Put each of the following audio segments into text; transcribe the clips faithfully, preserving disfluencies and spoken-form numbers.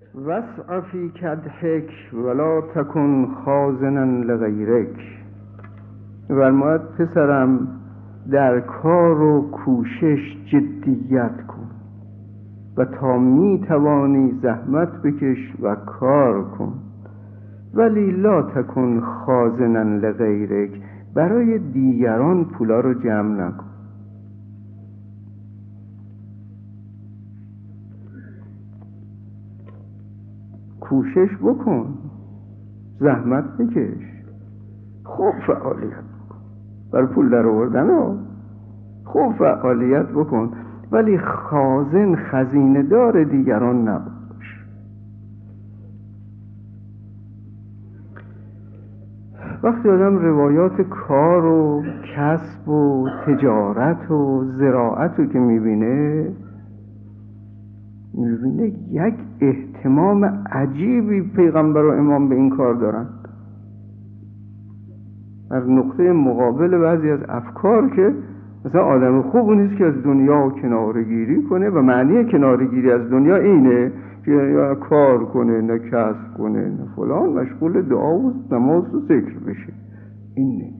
وسع فی کدحک ولا تکن خازنا لغیرک. فرمود پسرم در کار و کوشش جدیت کن و تا می توانی زحمت بکش و کار کن، ولی لا تکن خازنا لغیرک، برای دیگران پولا رو جمع نکن. کوشش بکن، زحمت بکش، خوب فعالیت بکن برای پول در آوردن ها، خوب فعالیت بکن، ولی خازن خزینه دار دیگران نباش. وقتی آدم روایات کار و کسب و تجارت و زراعت رو که میبینه میبینه یک اهتمام عجیبی پیغمبر و امام به این کار دارن، در نقطه مقابل بعضی از افکار که مثلا آدم خوب نیست که از دنیا کنارگیری کنه و معنی کنارگیری از دنیا اینه که یا کار کنه نه کسب کنه نه فلان، مشغول دعا و نماز و ذکر بشه. این نیست.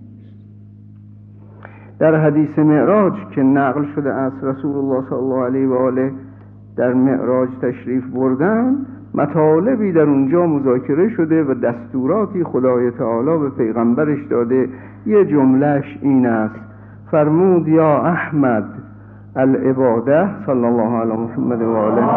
در حدیث معراج که نقل شده از رسول الله صلی الله علیه و آله در معراج تشریف بردن، مطالبی در اونجا مذاکره شده و دستوراتی خدای تعالی به پیغمبرش داده. یه جملهش این است، فرمود یا احمد العباده صلی الله علی محمد و آله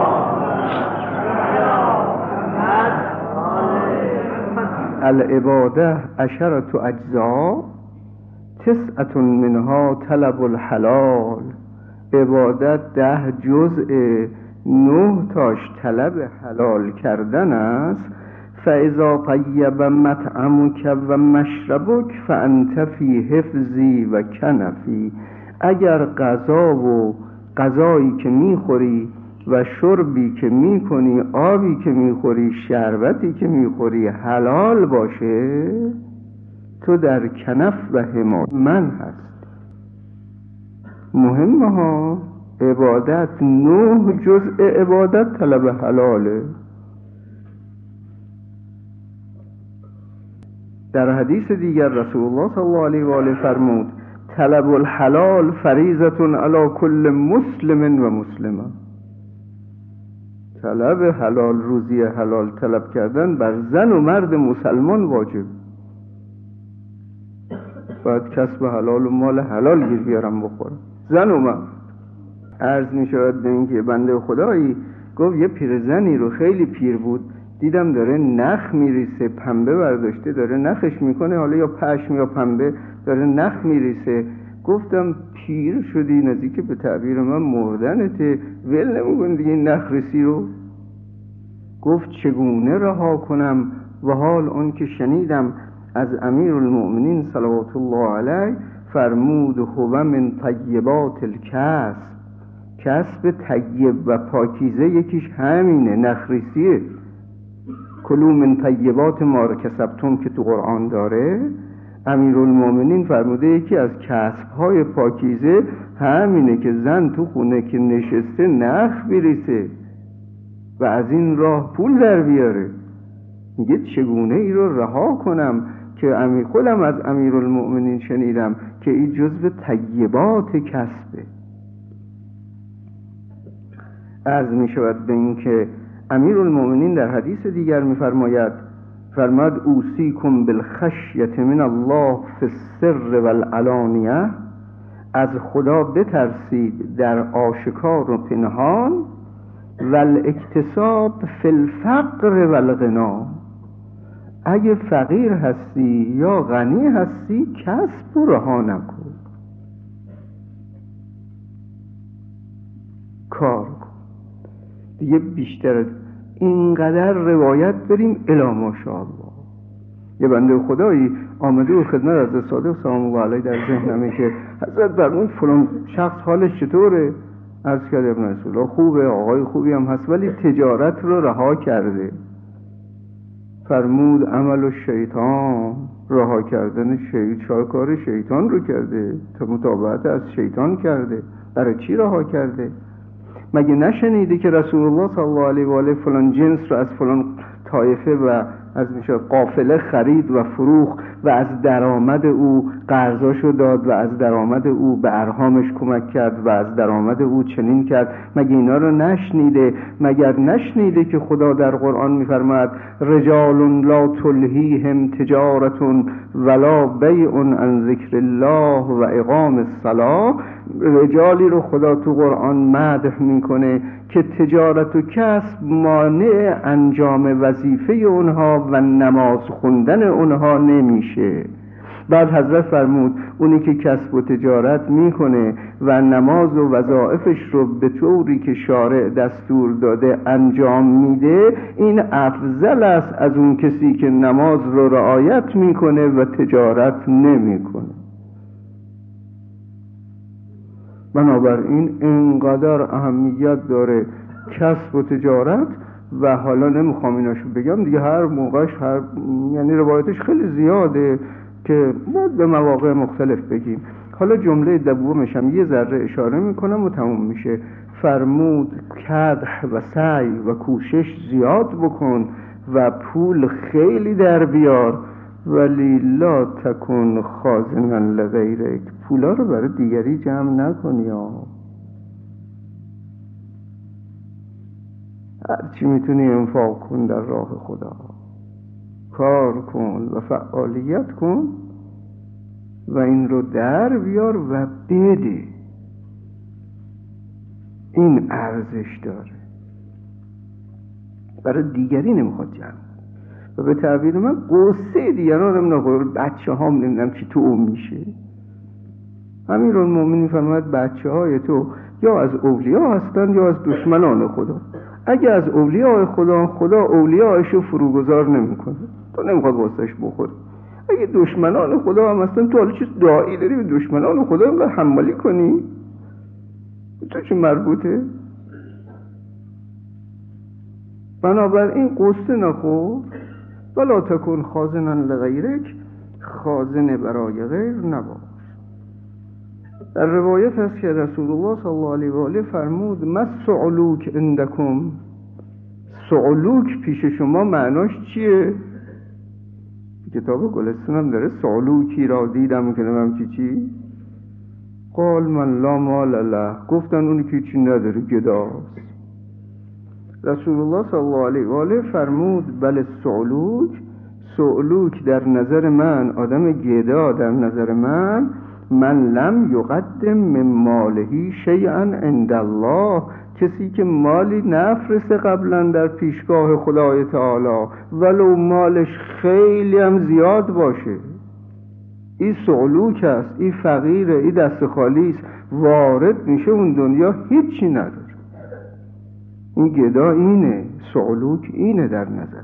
العباده عشرة اجزاء تسعة منها طلب الحلال. عبادت ده جزء، نه تاش طلب حلال کردن است. فاذا طیب مطعمک و مشربک فانت فی حفظی و کنفی. اگر غذا و غذایی که میخوری و شربی که میکنی، آبی که میخوری، شربتی که میخوری حلال باشه، تو در کنف و حمایت من هست. مهمه ها، عبادت نه جزء عبادت طلب حلاله. در حدیث دیگر رسول الله صلی الله علیه و آله فرمود طلب الحلال فریضة علی کل مسلم و مسلمه. طلب حلال، روزی حلال طلب کردن بر زن و مرد مسلمان واجب. باید کسب حلال و مال حلال گیر بیارم بخورم، زن و مرد. عرض می شود به این که بنده خدایی گفت یه پیرزنی رو، خیلی پیر بود، دیدم داره نخ میریسه، پنبه برداشته داره نخش میکنه، حالا یا پشم یا پنبه داره نخ میریسه. گفتم پیر شدی، نزدیک به تعبیر من مردنته، ول نمیکنی دیگه این نخ ریسی رو. گفت چگونه رها کنم و حال اون که شنیدم از امیر المؤمنین صلوات الله علیه فرمود هو من طیبات الکسب. کسب طیب و پاکیزه یکیش همینه، نخریسیه. کلوا من طیبات ما کسبتم که تو قرآن داره. امیرالمومنین فرموده یکی از کسب‌های پاکیزه همینه که زن تو خونه که نشسته نخ بریسه و از این راه پول در بیاره. میگه چگونه ای رو رها کنم که امیر خودم از امیرالمومنین شنیدم که این جزو طیبات کسبه. عرض می شود به این که امیرالمومنین در حدیث دیگر می فرماید فرماد اوصیکم بالخشیة من الله فی السر والعلانیه. از خدا بترسید در آشکار و پنهان، والاکتساب فی الفقر والغنا. اگه فقیر هستی یا غنی هستی کسب و رها نکن، کار کن. دیگه بیشتر از اینقدر روایت بریم الی ماشاءالله. یه بنده خدایی آمده و خدمت حضرت صادق سلام الله علیه در ذهنمه که حضرت فرمود فلان شخص حالش چطوره؟ عرض کرد ابن رسول الله خوبه، آقای خوبی هم هست، ولی تجارت رو رها کرده. فرمود عمل و شیطان، رها کردن شیطان، کار شیطان رو کرده، متابعت از شیطان کرده. برای چی رها کرده؟ مگه نشنیده که رسول الله صلی الله علیه و آله فلان جنس رو از فلان طایفه و از میشه قافله خرید و فروخت و از درآمد او قرضاشو داد و از درآمد او به ارحامش کمک کرد و از درآمد او چنین کرد؟ مگه اینا رو نشنیده؟ مگر نشنیده که خدا در قرآن میفرماد رجال لا تلهیهم تجارت ولا بیع عن ذکر الله و اقام الصلاة. رجالی رو خدا تو قرآن مدح میکنه که تجارت و کسب مانع انجام وظیفه اونها و نماز خوندن اونها نمیشه. بعد حضرت فرمود اونی که کسب و تجارت میکنه و نماز و وظایفش رو به طوری که شارع دستور داده انجام میده، این افضل است از اون کسی که نماز رو رعایت میکنه و تجارت نمیکنه. بنابراین اینقدر اهمیت داره کسب و تجارت. و حالا نمیخوام ایناشو بگم دیگه، هر موقعش هر یعنی روایتش خیلی زیاده که باید به مواقع مختلف بگیم. حالا جمله دومش هم یه ذره اشاره میکنم و تموم میشه. فرمود کدح و سعی و کوشش زیاد بکن و پول خیلی در بیار، ولی لا تکن خازنا لغیرک. پولا رو برای دیگری جمع نکنی یا هرچی میتونی انفاق کن در راه خدا، کار کن و فعالیت کن و این رو در بیار و بده. این ارزش داره، برای دیگری نمیخواد جمع. و به تعبیر من قصه دیگران رو نخور. بچه هام نمیدونم چی تو اون میشه. همین رو المؤمنین فرماید بچه های تو یا از اولیاء هستن یا از دشمنان خدا. اگه از اولیاء خدا، خدا اولیاءش رو فروگذار نمیکنه، تو نمیخواد واسش بخوری. اگه دشمنان خدا هم هستن، تو حالا چیز داعی داری به دشمنان خدا اینقدر حمالی کنی؟ تو چه مربوطه؟ بنابراین قصه نخور. ولا تکن خازنا لغیرک، خازن برای غیر نباش. در روایت هست که رسول الله صلی الله علیه و آله فرمود ما سعلوک عندکم. سعلوک پیش شما معناش چیه؟ کتاب گلستان هم داره سعلوکی را دیدم که نمیم چی چی؟ قال من لا مال له. گفتن اونی که چی نداره گداست. رسول الله صلی الله علیه و آله فرمود بله سعلوک، سعلوک در نظر من، آدم گدا در نظر من، من لم یقدم من مالهی شیئا عند الله، کسی که مالی نفرسته قبلا در پیشگاه خدای تعالی ولو مالش خیلی هم زیاد باشه. این سعلوک است، این فقیره، این دست خالی است، وارد میشه اون دنیا هیچی نداره. این گدا اینه، سعلوک اینه در نظر.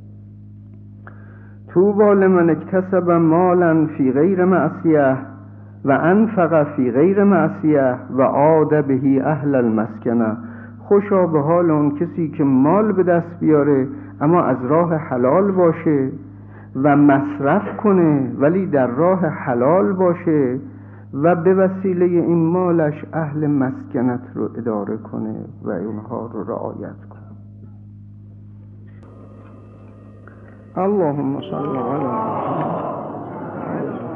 طوبی لمن اکتسب مالا فی غیر معصیه و انفق فی غیر معصیه و عاد بهی اهل المسکنه. خوشا به حال اون کسی که مال به دست بیاره اما از راه حلال باشه و مصرف کنه ولی در راه حلال باشه و به وسیله این مالش اهل مسکنت رو اداره کنه و اونها رو رعایت کنه. اللهم صل علی محمد.